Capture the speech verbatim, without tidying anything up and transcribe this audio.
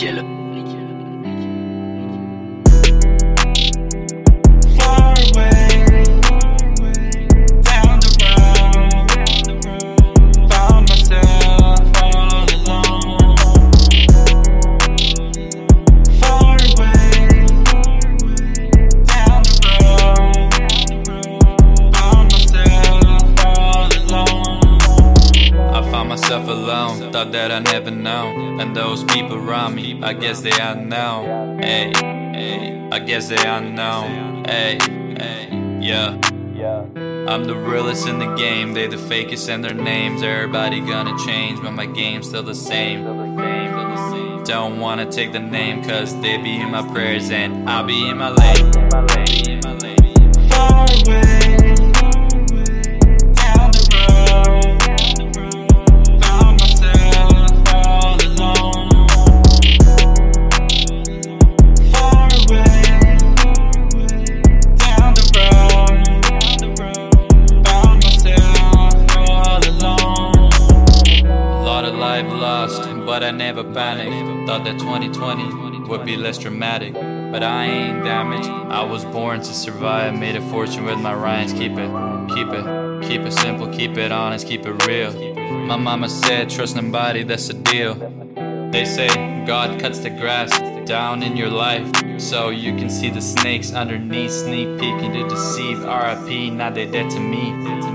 Liedje. Far away, down the road, found myself all alone. Far away, down the road, found myself all alone. I found myself alone, thought that I never know. And those people around me, I guess they are now. Hey, hey, I guess they are now. Hey, hey, yeah. I'm the realest in the game, they the fakest and their names. Everybody gonna change, but my game's still the same. Don't wanna take the name, cause they be in my prayers and I'll be in my lane. Far away, down the road, found myself all alone. Far away, down the road, found myself all alone. A lot of life lost, but I never panicked. Thought that twenty twenty would be less dramatic, but I ain't damaged. I was born to survive, made a fortune with my rhymes. Keep it, keep it, keep it simple, keep it honest, keep it real. My mama said, trust nobody, that's the deal. They say God cuts the grass down in your life, so you can see the snakes underneath, sneak peeking to deceive. R I P, now they dead to me.